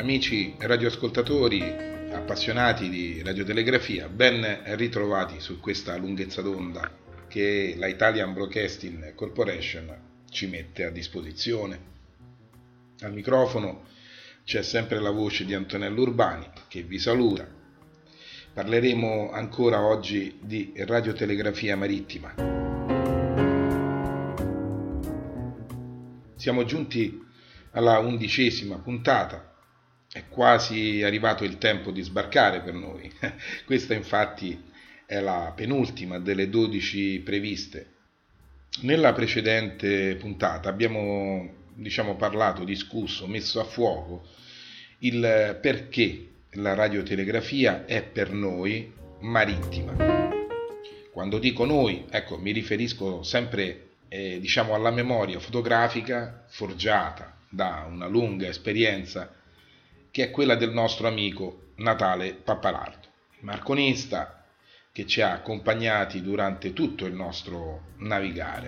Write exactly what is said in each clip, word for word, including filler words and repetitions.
Amici radioascoltatori, appassionati di radiotelegrafia, ben ritrovati su questa lunghezza d'onda che la Italian Broadcasting Corporation ci mette a disposizione. Al microfono c'è sempre la voce di Antonello Urbani che vi saluta. Parleremo ancora oggi di radiotelegrafia marittima. Siamo giunti alla undicesima puntata. È quasi arrivato il tempo di sbarcare per noi. Questa infatti è la penultima delle dodici previste. Nella precedente puntata abbiamo, diciamo, parlato, discusso, messo a fuoco il perché la radiotelegrafia è per noi marittima. Quando dico noi, ecco, mi riferisco sempre, eh, diciamo, alla memoria fotografica forgiata da una lunga esperienza che è quella del nostro amico Natale Pappalardo, marconista che ci ha accompagnati durante tutto il nostro navigare.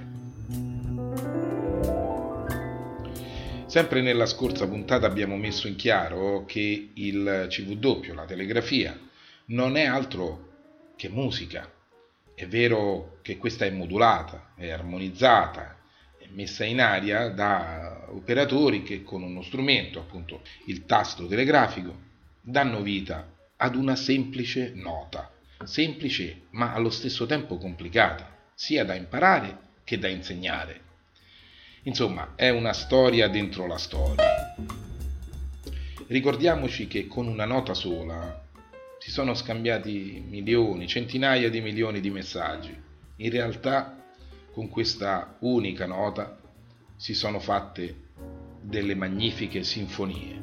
Sempre nella scorsa puntata abbiamo messo in chiaro che il C V W, la telegrafia, non è altro che musica. È vero che questa è modulata, è armonizzata, messa in aria da operatori che con uno strumento, appunto il tasto telegrafico, danno vita ad una semplice nota, semplice ma allo stesso tempo complicata, sia da imparare che da insegnare. Insomma, è una storia dentro la storia. Ricordiamoci che con una nota sola si sono scambiati milioni, centinaia di milioni di messaggi. In realtà con questa unica nota si sono fatte delle magnifiche sinfonie.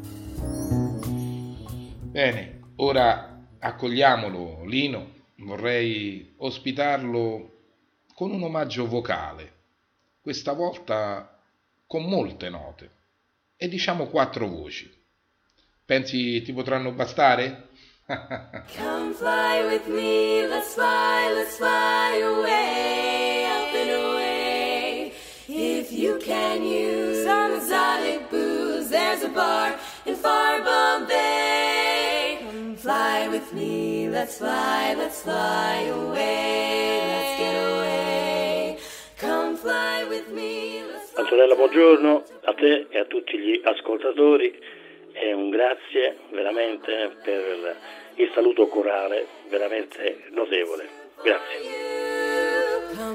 Bene, ora accogliamolo Lino, vorrei ospitarlo con un omaggio vocale, questa volta con molte note e diciamo quattro voci. Pensi ti potranno bastare? Come fly with me, let's fly, let's fly away, up and away. If you can use some exotic booze, there's a bar in far Bombay. Come fly with me, let's fly, let's fly away, let's get away. Come fly with me, let's fly. Antonella, buongiorno a te e a tutti gli ascoltatori. E un grazie veramente per il saluto corale, veramente notevole. Grazie.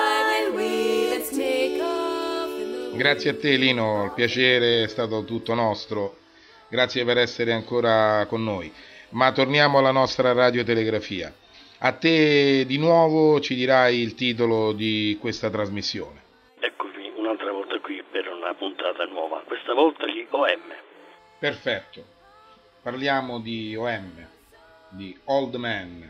Grazie a te Lino, il piacere è stato tutto nostro. Grazie per essere ancora con noi. Ma torniamo alla nostra radiotelegrafia. A te di nuovo ci dirai il titolo di questa trasmissione. Eccovi un'altra volta qui per una puntata nuova, questa volta gli O M. Perfetto, parliamo di O M, di Old Man,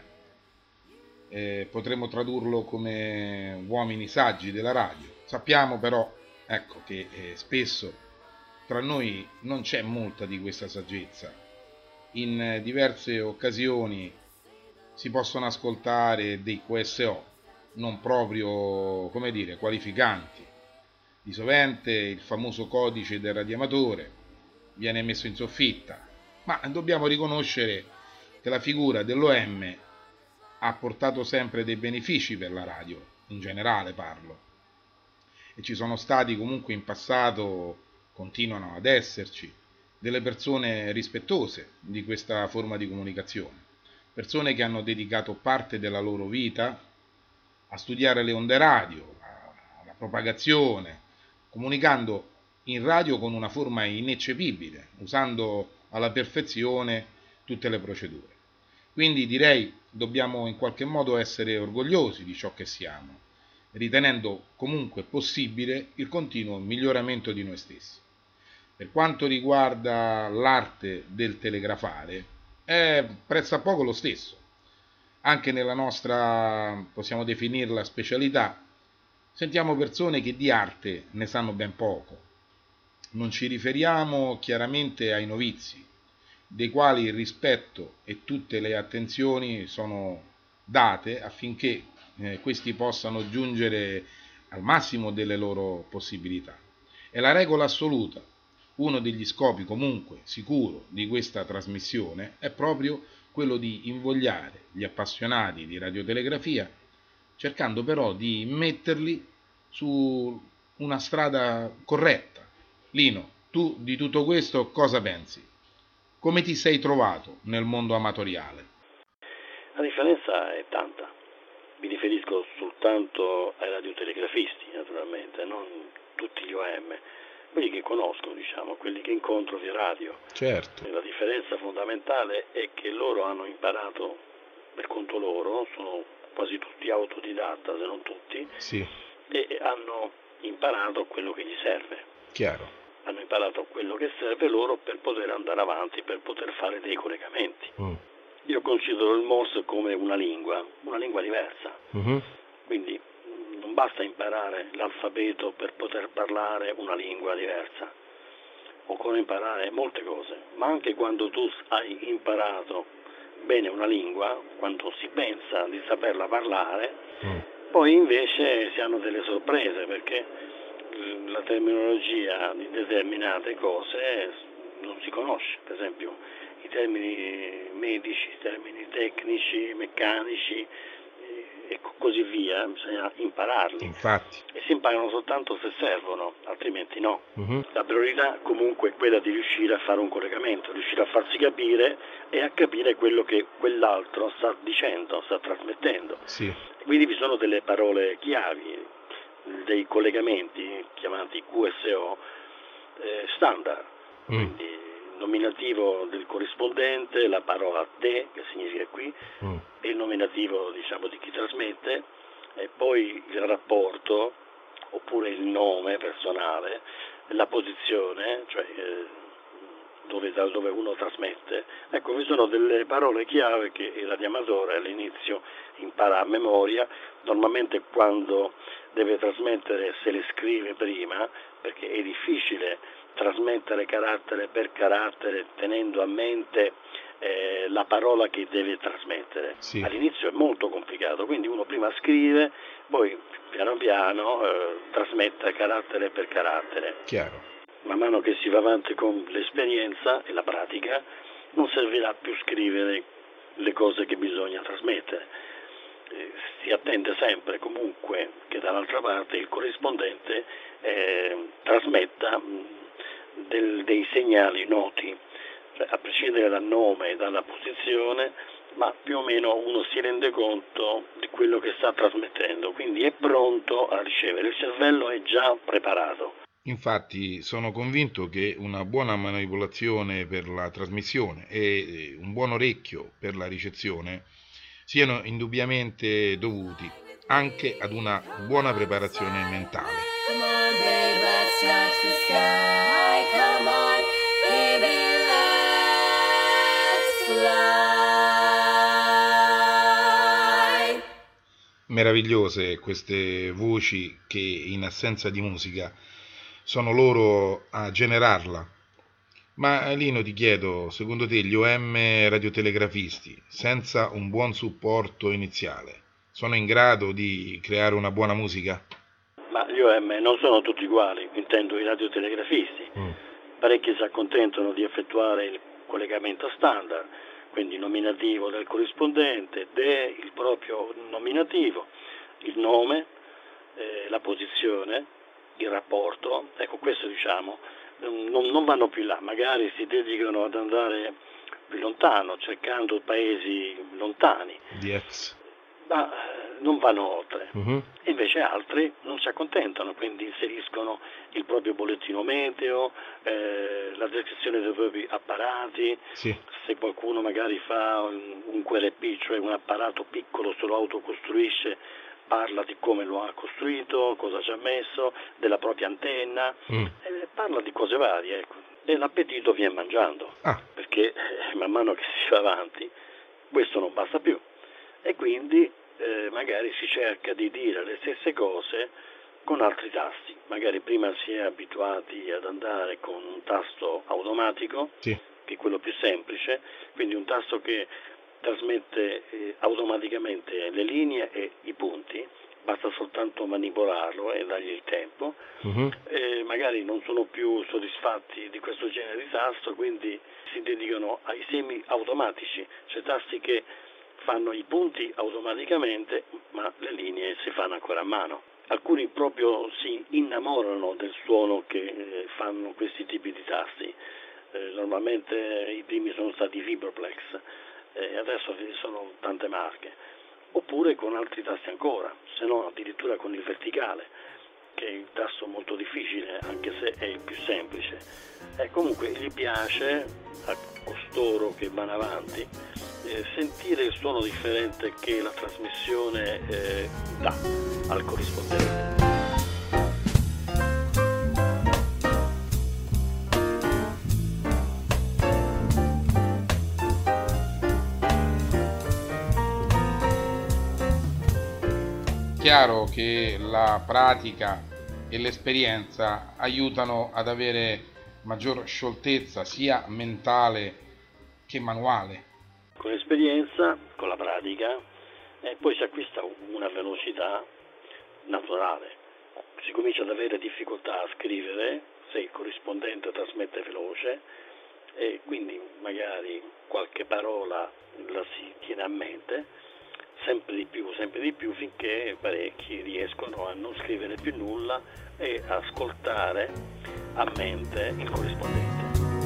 eh, potremmo tradurlo come uomini saggi della radio. Sappiamo però, ecco, che eh, spesso tra noi non c'è molta di questa saggezza. In eh, diverse occasioni si possono ascoltare dei Q S O non proprio, come dire, qualificanti. Di sovente il famoso codice del radioamatore viene messo in soffitta, ma dobbiamo riconoscere che la figura dell'O M ha portato sempre dei benefici per la radio, in generale parlo, e ci sono stati comunque in passato, continuano ad esserci, delle persone rispettose di questa forma di comunicazione, persone che hanno dedicato parte della loro vita a studiare le onde radio, alla propagazione, comunicando in radio con una forma ineccepibile, usando alla perfezione tutte le procedure. Quindi direi dobbiamo in qualche modo essere orgogliosi di ciò che siamo, ritenendo comunque possibile il continuo miglioramento di noi stessi. Per quanto riguarda l'arte del telegrafare, è pressappoco lo stesso. Anche nella nostra, possiamo definirla, specialità, sentiamo persone che di arte ne sanno ben poco. Non ci riferiamo chiaramente ai novizi, dei quali il rispetto e tutte le attenzioni sono date affinché eh, questi possano giungere al massimo delle loro possibilità. È la regola assoluta, uno degli scopi comunque sicuro di questa trasmissione è proprio quello di invogliare gli appassionati di radiotelegrafia, cercando però di metterli su una strada corretta. Lino, tu di tutto questo cosa pensi? Come ti sei trovato nel mondo amatoriale? La differenza è tanta. Mi riferisco soltanto ai radiotelegrafisti, naturalmente, non tutti gli O M, quelli che conosco, diciamo, quelli che incontro via radio. Certo. La differenza fondamentale è che loro hanno imparato per conto loro, sono quasi tutti autodidatta, se non tutti, Sì, e hanno imparato quello che gli serve. chiaro. Hanno imparato quello che serve loro per poter andare avanti, per poter fare dei collegamenti. Mm. Io considero il Morse come una lingua, una lingua diversa. Mhm. Quindi mh, non basta imparare l'alfabeto per poter parlare una lingua diversa. Occorre imparare molte cose, ma anche quando tu hai imparato bene una lingua, quando si pensa di saperla parlare, Mm. poi invece si hanno delle sorprese, perché eh, la terminologia di determinate cose non si conosce. Per esempio i termini medici, i termini tecnici, meccanici eh, e co- così via, bisogna impararli. Infatti. E si imparano soltanto se servono, altrimenti no. Mhm. La priorità comunque è quella di riuscire a fare un collegamento, riuscire a farsi capire e a capire quello che quell'altro sta dicendo, sta trasmettendo. Sì. Quindi vi sono delle parole chiavi, dei collegamenti chiamati Q S O eh, standard, Mm. quindi nominativo del corrispondente, la parola te, che significa qui, Mm. e il nominativo, diciamo, di chi trasmette, e poi il rapporto oppure il nome personale, la posizione, cioè eh, dove, da dove uno trasmette. Ecco, vi sono delle parole chiave che il radioamatore all'inizio impara a memoria, normalmente quando deve trasmettere se le scrive prima, perché è difficile trasmettere carattere per carattere tenendo a mente eh, la parola che deve trasmettere. Sì. All'inizio è molto complicato, quindi uno prima scrive, poi piano piano eh, trasmette carattere per carattere. Chiaro. Man mano che si va avanti con l'esperienza e la pratica, non servirà più scrivere le cose che bisogna trasmettere. Eh, si attende sempre comunque che dall'altra parte il corrispondente eh, trasmetta mh, del, dei segnali noti, cioè, a prescindere dal nome e dalla posizione, ma più o meno uno si rende conto di quello che sta trasmettendo, quindi è pronto a ricevere, il cervello è già preparato. Infatti sono convinto che una buona manipolazione per la trasmissione e un buon orecchio per la ricezione siano indubbiamente dovuti anche ad una buona preparazione mentale. Come on, babe, let's touch the sky. Come on, baby, let's fly. Meravigliose queste voci che in assenza di musica sono loro a generarla. Ma Lino, ti chiedo, secondo te gli O M radiotelegrafisti, senza un buon supporto iniziale, sono in grado di creare una buona musica? Ma gli O M non sono tutti uguali, intendo i radiotelegrafisti. Mm. Parecchi si accontentano di effettuare il collegamento standard, quindi nominativo del corrispondente, de il proprio nominativo, il nome, eh, la posizione, il rapporto. Ecco, questo diciamo, non, non vanno più là, magari si dedicano ad andare più lontano, cercando paesi lontani, Di ex. ma eh, non vanno oltre. Mhm. E invece altri non si accontentano, quindi inseriscono il proprio bollettino meteo, eh, la descrizione dei propri apparati. Sì. Se qualcuno magari fa un, un Q R P, cioè un apparato piccolo, se lo autocostruisce, parla di come lo ha costruito, cosa ci ha messo, della propria antenna, Mm. eh, parla di cose varie, ecco. E l'appetito viene mangiando, Ah, perché eh, man mano che si va avanti questo non basta più, e quindi eh, magari si cerca di dire le stesse cose con altri tasti. Magari prima si è abituati ad andare con un tasto automatico, sì. che è quello più semplice, quindi un tasto che trasmette eh, automaticamente le linee e i punti, basta soltanto manipolarlo e dargli il tempo. Uh-huh. E magari non sono più soddisfatti di questo genere di tasto, quindi si dedicano ai semi automatici, cioè tasti che fanno i punti automaticamente, ma le linee si fanno ancora a mano. Alcuni proprio si innamorano del suono che eh, fanno questi tipi di tasti. Eh, normalmente i primi sono stati Vibroplex, e eh, adesso ci sono tante marche. Oppure con altri tasti ancora, se no addirittura con il verticale, che è il tasto molto difficile, anche se è il più semplice. E comunque gli piace, a costoro che vanno avanti, eh, sentire il suono differente che la trasmissione eh, dà al corrispondente. Chiaro che la pratica e l'esperienza aiutano ad avere maggior scioltezza sia mentale che manuale. Con l'esperienza, con la pratica, eh, poi si acquista una velocità naturale. Si comincia ad avere difficoltà a scrivere se il corrispondente trasmette veloce e quindi magari qualche parola la si tiene a mente, sempre di più, sempre di più, finché parecchi riescono a non scrivere più nulla e ascoltare a mente il corrispondente.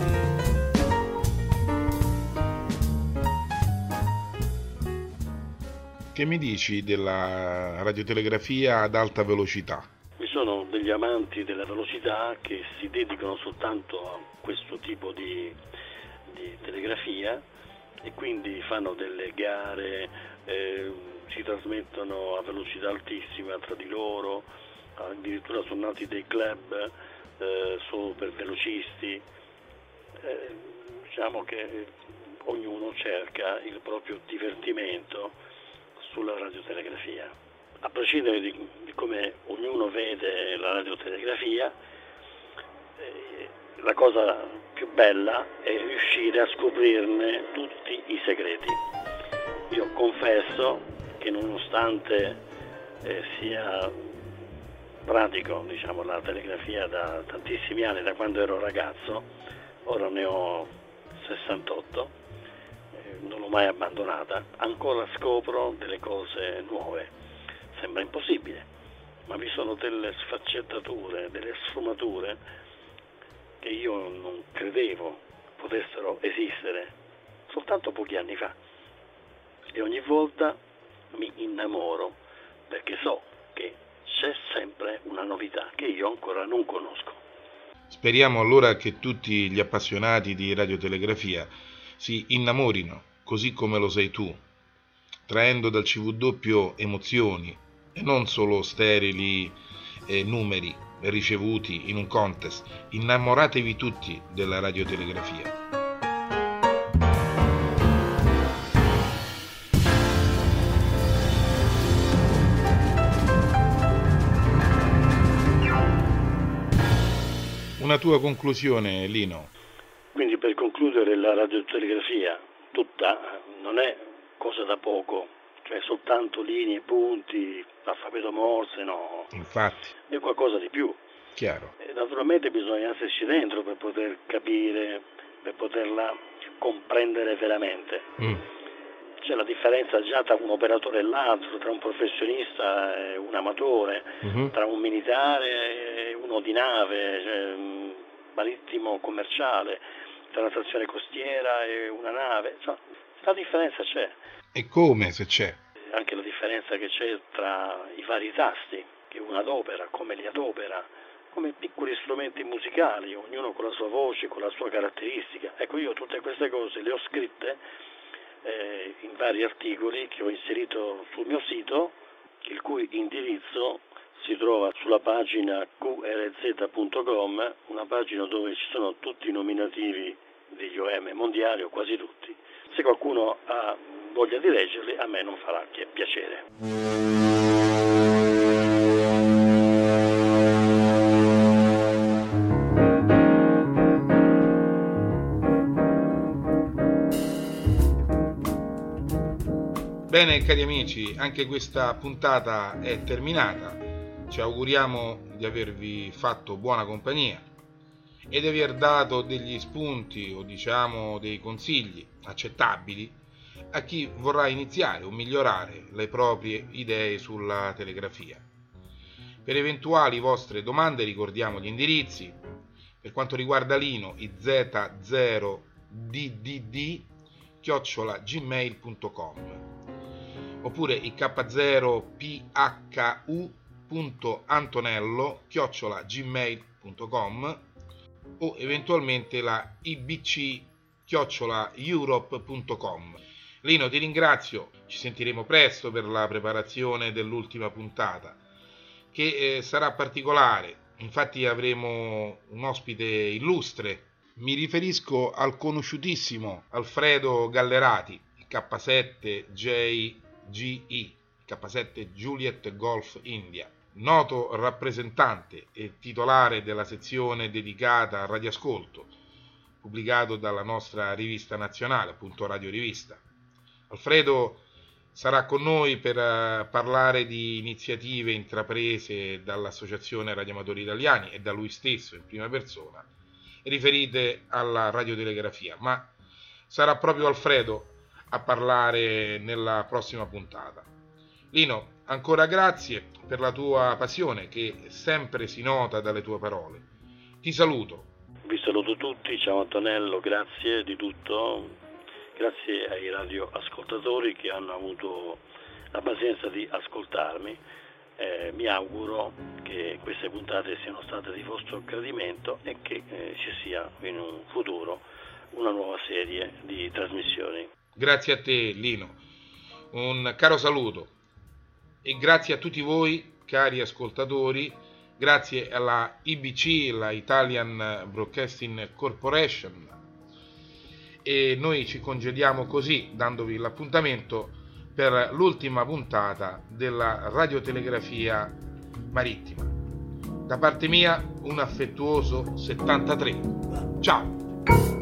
Che mi dici della radiotelegrafia ad alta velocità? Vi sono degli amanti della velocità che si dedicano soltanto a questo tipo di, di telegrafia e quindi fanno delle gare, eh, si trasmettono a velocità altissima tra di loro, addirittura sono nati dei club eh, solo per velocisti. Eh, diciamo che ognuno cerca il proprio divertimento sulla radiotelegrafia. A prescindere di, di come ognuno vede la radiotelegrafia, eh, la cosa più bella è riuscire a scoprirne tutti i segreti. Io confesso che nonostante eh, sia pratico, diciamo, la telegrafia da tantissimi anni, da quando ero ragazzo, ora ne ho sessantotto, eh, non l'ho mai abbandonata, ancora scopro delle cose nuove. Sembra impossibile, ma vi sono delle sfaccettature, delle sfumature che io non credevo potessero esistere soltanto pochi anni fa. E ogni volta mi innamoro perché so che c'è sempre una novità che io ancora non conosco. Speriamo allora che tutti gli appassionati di radiotelegrafia si innamorino, così come lo sei tu, traendo dal C V doppio emozioni e non solo sterili eh, numeri ricevuti in un contest. Innamoratevi tutti della radiotelegrafia. Una tua conclusione, Lino? Quindi, per concludere, la radiotelegrafia tutta non è cosa da poco, cioè soltanto linee, punti, alfabeto Morse, no. Infatti. È qualcosa di più. Chiaro. E naturalmente bisogna esserci dentro per poter capire, per poterla comprendere veramente. Mm. C'è la differenza già tra un operatore e l'altro, tra un professionista e un amatore, mm-hmm. tra un militare e uno di nave, cioè, marittimo commerciale, tra una stazione costiera e una nave. Insomma, la differenza c'è. E come, se c'è? Anche la differenza che c'è tra i vari tasti che uno adopera, come li adopera, come piccoli strumenti musicali, ognuno con la sua voce, con la sua caratteristica. Ecco, io tutte queste cose le ho scritte eh, in vari articoli che ho inserito sul mio sito, il cui indirizzo si trova sulla pagina Q R Z punto com, una pagina dove ci sono tutti i nominativi degli O M mondiali, o quasi tutti. Se qualcuno ha voglia di leggerli, a me non farà che piacere. Bene, cari amici, anche questa puntata è terminata. Ci auguriamo di avervi fatto buona compagnia e di aver dato degli spunti o diciamo dei consigli accettabili a chi vorrà iniziare o migliorare le proprie idee sulla telegrafia. Per eventuali vostre domande ricordiamo gli indirizzi. Per quanto riguarda Lino, i Z zero D D D chiocciola gmail punto com oppure i K zero P H U punto antonello chiocciola gmail punto com o eventualmente la I B C chiocciola europe punto com. Lino, ti ringrazio, ci sentiremo presto per la preparazione dell'ultima puntata, che eh, sarà particolare. Infatti avremo un ospite illustre. Mi riferisco al conosciutissimo Alfredo Gallerati, K sette J G E, K sette Juliet Golf India, noto rappresentante e titolare della sezione dedicata al radioascolto, pubblicato dalla nostra rivista nazionale, appunto Radio Rivista. Alfredo sarà con noi per uh, parlare di iniziative intraprese dall'Associazione Radioamatori Italiani e da lui stesso in prima persona, riferite alla radiotelegrafia, ma sarà proprio Alfredo a parlare nella prossima puntata. Lino, ancora grazie per la tua passione che sempre si nota dalle tue parole. Ti saluto. Vi saluto tutti, ciao Antonello, grazie di tutto. Grazie ai radioascoltatori che hanno avuto la pazienza di ascoltarmi. Eh, mi auguro che queste puntate siano state di vostro gradimento e che eh, ci sia in un futuro una nuova serie di trasmissioni. Grazie a te, Lino. Un caro saluto e grazie a tutti voi, cari ascoltatori. Grazie alla I B C, la Italian Broadcasting Corporation. E noi ci congediamo così, dandovi l'appuntamento per l'ultima puntata della radiotelegrafia marittima. Da parte mia un affettuoso settantatré. Ciao!